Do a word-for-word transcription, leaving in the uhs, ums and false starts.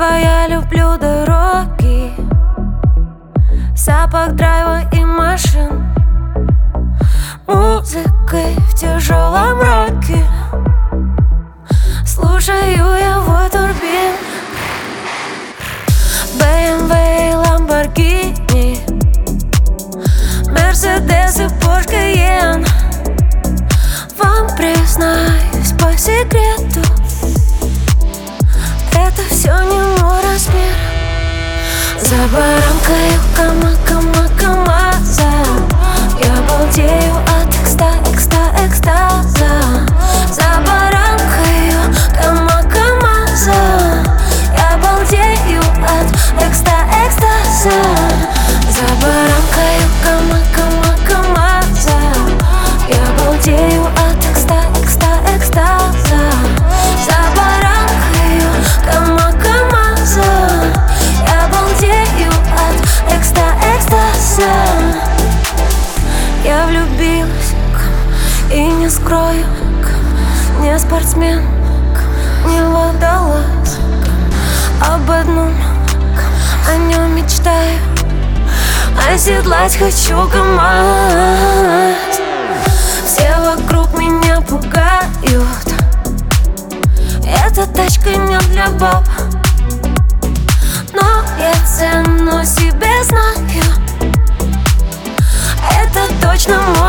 твоя, люблю дороги, запах драйва и машин, музыкой в тяжелом роке. Слушаю я вой турбин, бэ эм вэ и Lamborghini, Mercedes и Porsche Cayenne. Вам признаюсь по секрету, это все не мой размер. За баранкой кама, кама, камаза, я балдею от экста, экста, экстаза. За баранкой кама, камаза, я балдею от экста, экстаза. За баранкой кама, кама, камаза, я балдею от экста, экста, экстаза. За баранкой кама, камаза, я балдею от экста, экстаза. Я влюбилась и не скрою, не спортсмен, не водолаз. Об одном, о нем мечтаю, оседлать хочу КамАЗ. Все вокруг меня пугают, эта тачка не для баб, но я цену себе знаю, это точно мой